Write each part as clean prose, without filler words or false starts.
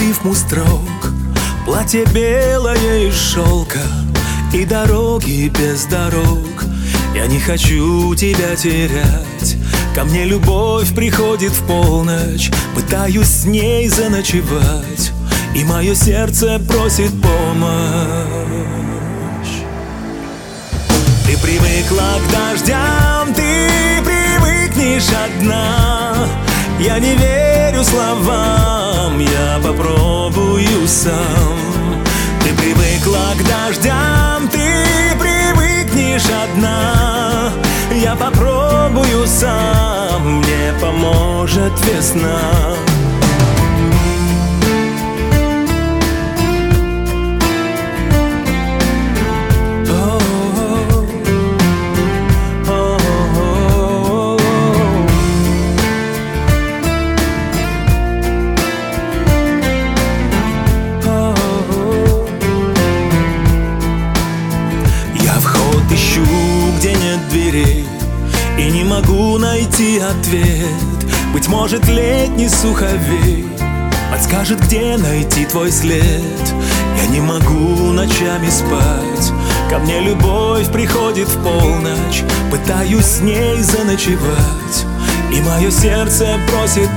рифму строк, платье белое из шелка и дороги без дорог. Я не хочу тебя терять. Ко мне любовь приходит в полночь, пытаюсь с ней заночевать, и мое сердце просит помощь. Ты привыкла к дождям, ты привыкнешь одна. Я не верю словам, я попробую сам. Ты привыкла к дождям, ты привыкнешь одна. Я попробую сам, мне поможет весна. Ищу, где нет дверей, и не могу найти ответ. Быть может, летний суховей подскажет, где найти твой след. Я не могу ночами спать, ко мне любовь приходит в полночь, пытаюсь с ней заночевать, и мое сердце просит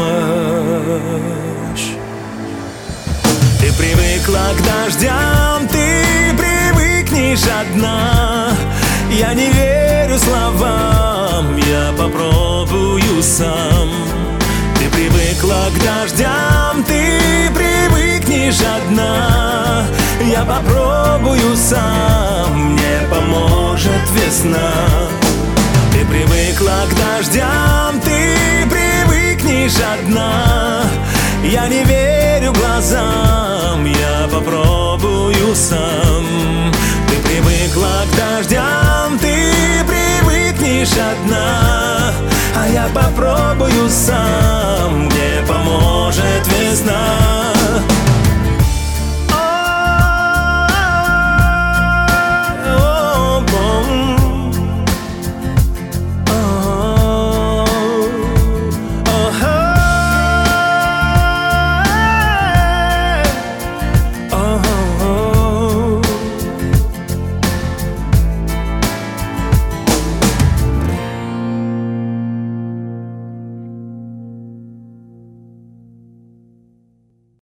помощь. Ты привыкла к дождям, ты привыкнешь одна. Я не верю словам, я попробую сам. Ты привыкла к дождям, ты привыкнешь одна. Я попробую сам, мне поможет весна. Ты привыкла к дождям, ты привыкнешь одна. Я не верю глазам,